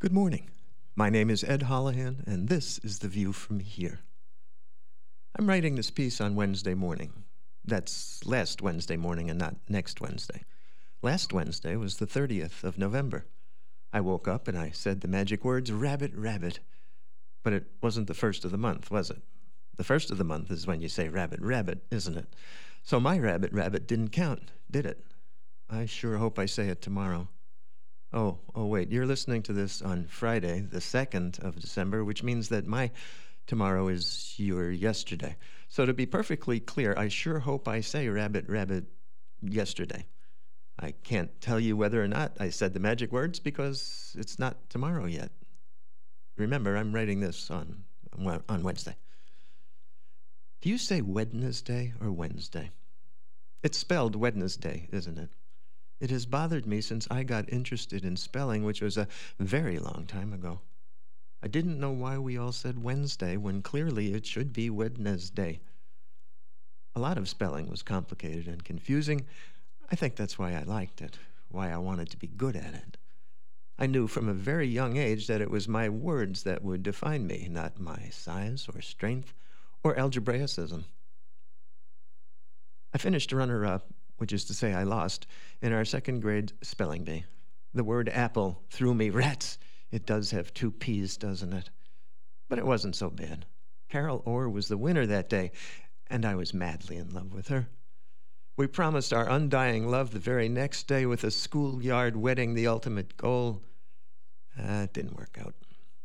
Good morning. My name is Ed Holohan, and this is The View from Here. I'm writing this piece on Wednesday morning. That's last Wednesday morning and not next Wednesday. Last Wednesday was the 30th of November. I woke up and I said the magic words, rabbit, rabbit. But it wasn't the first of the month, was it? The first of the month is when you say rabbit, rabbit, isn't it? So my rabbit, rabbit didn't count, did it? I sure hope I say it tomorrow. Oh, wait, you're listening to this on Friday, the 2nd of December, which means that my tomorrow is your yesterday. So to be perfectly clear, I sure hope I say rabbit, rabbit yesterday. I can't tell you whether or not I said the magic words because it's not tomorrow yet. Remember, I'm writing this on Wednesday. Do you say Wednesday or Wednesday? It's spelled Wednesday, isn't it? It has bothered me since I got interested in spelling, which was a very long time ago. I didn't know why we all said Wednesday when clearly it should be Wednesday. A lot of spelling was complicated and confusing. I think that's why I liked it, why I wanted to be good at it. I knew from a very young age that it was my words that would define me, not my size or strength or algebraicism. I finished runner-up, which is to say I lost, in our second grade spelling bee. The word apple threw me rats. It does have 2 P's, doesn't it? But it wasn't so bad. Carol Orr was the winner that day, and I was madly in love with her. We promised our undying love the very next day with a schoolyard wedding, the ultimate goal. It didn't work out.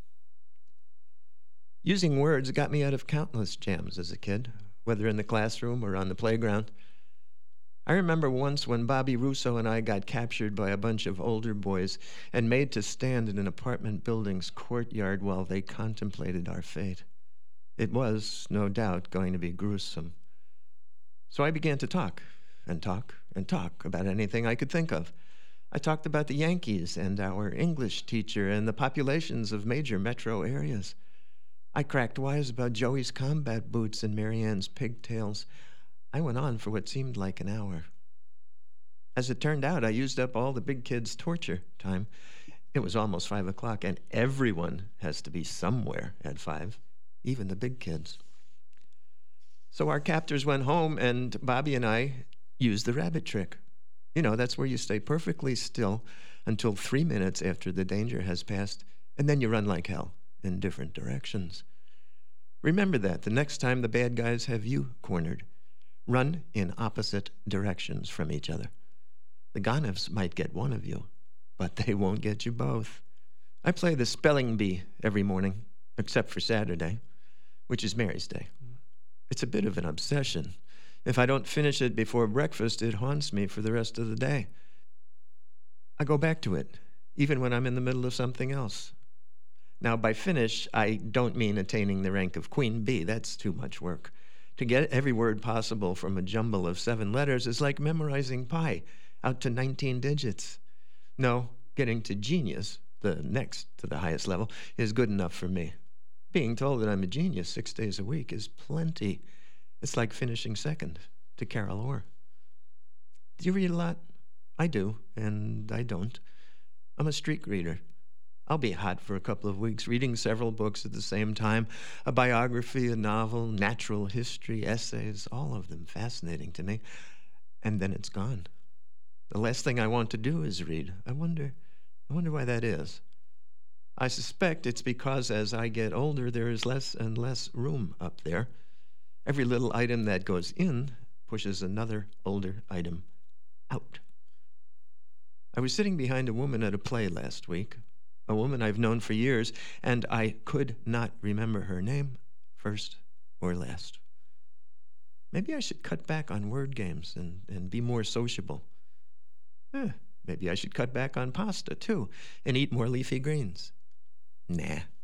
Using words got me out of countless jams as a kid, whether in the classroom or on the playground. I remember once when Bobby Russo and I got captured by a bunch of older boys and made to stand in an apartment building's courtyard while they contemplated our fate. It was, no doubt, going to be gruesome. So I began to talk and talk and talk about anything I could think of. I talked about the Yankees and our English teacher and the populations of major metro areas. I cracked wise about Joey's combat boots and Marianne's pigtails. I went on for what seemed like an hour. As it turned out, I used up all the big kids' torture time. It was almost 5 o'clock, and everyone has to be somewhere at 5, even the big kids. So our captors went home, and Bobby and I used the rabbit trick. You know, that's where you stay perfectly still until 3 minutes after the danger has passed, and then you run like hell in different directions. Remember that the next time the bad guys have you cornered. Run in opposite directions from each other. The Ganevs might get one of you, but they won't get you both. I play the spelling bee every morning, except for Saturday, which is Mary's Day. It's a bit of an obsession. If I don't finish it before breakfast, it haunts me for the rest of the day. I go back to it, even when I'm in the middle of something else. Now, by finish, I don't mean attaining the rank of Queen Bee. That's too much work. To get every word possible from a jumble of 7 letters is like memorizing pi out to 19 digits. No, getting to genius, the next to the highest level, is good enough for me. Being told that I'm a genius 6 days a week is plenty. It's like finishing second to Carol Orr. Do you read a lot? I do, and I don't. I'm a streak reader. I'll be hot for a couple of weeks, reading several books at the same time, a biography, a novel, natural history, essays, all of them fascinating to me. And then it's gone. The last thing I want to do is read. I wonder why that is. I suspect it's because as I get older, there is less and less room up there. Every little item that goes in pushes another older item out. I was sitting behind a woman at a play last week. A woman I've known for years, and I could not remember her name, first or last. Maybe I should cut back on word games and be more sociable. Maybe I should cut back on pasta, too, and eat more leafy greens. Nah,